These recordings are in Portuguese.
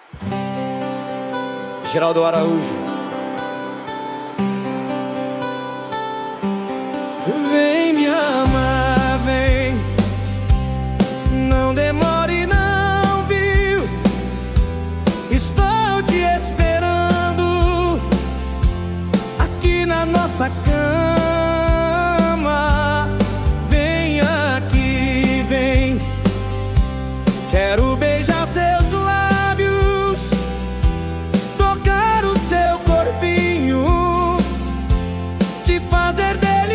Geraldo Araújo. Vem me amar, vem, não demore não, viu? Estou te esperando aqui na nossa cama. Vem aqui, vem, quero beijar seus lábios, tocar o seu corpinho, te fazer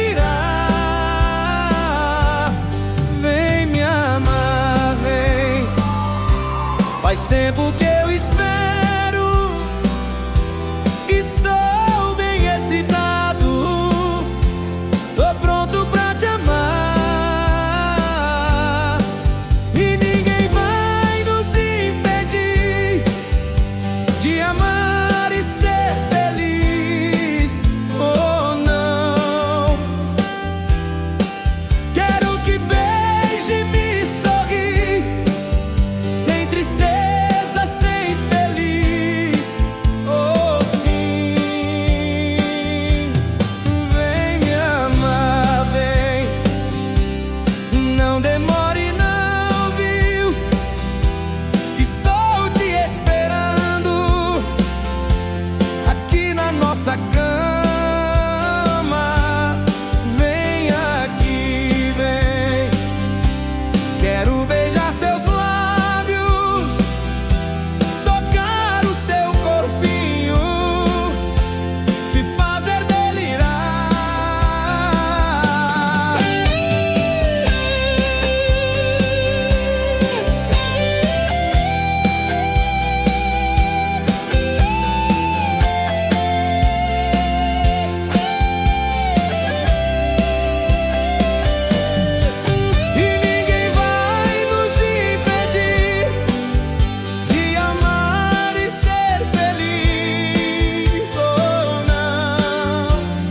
delirar. Vem me amar, vem, faz tempo que eu espero, estou bem excitado, tô pronto pra te amar, e ninguém vai nos impedir de amar e ser feliz. Oh não, quero que beije e me sorri, sem tristeza, sem feliz. Oh sim, vem me amar, vem, não demore não, viu? Estou te esperando aqui na nossa cama. Vem aqui, vem, quero beijar seus lábios, tocar o seu corpinho, te fazer delirar. E ninguém vai nos impedir de amar e ser feliz. Oh não,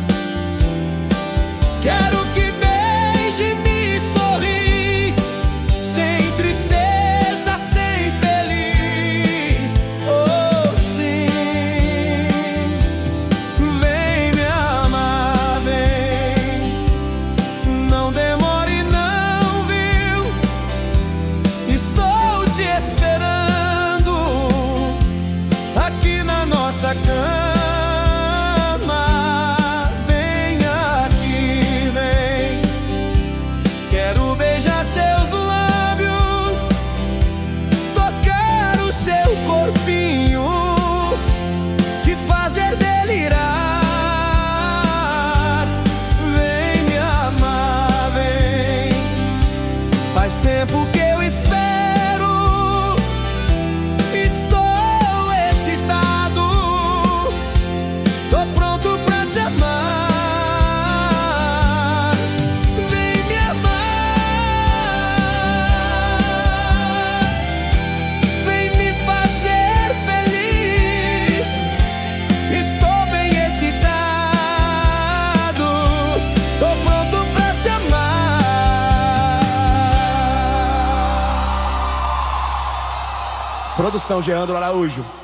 quero que beije e me sorri, sem tristeza, sem feliz. Oh sim, vem me amar, vem, não demore não, viu? Estou te esperando aqui na nossa cama. Vem aqui, vem, quero beijar seus lábios, tocar o seu corpinho, te fazer delirar. Vem me amar, vem, faz tempo que eu espero, estou excitado, tô pronto pra te amar. Vem me amar, vem me fazer feliz, estou bem excitado, tô pronto pra te amar. Produção Geraldo Araújo.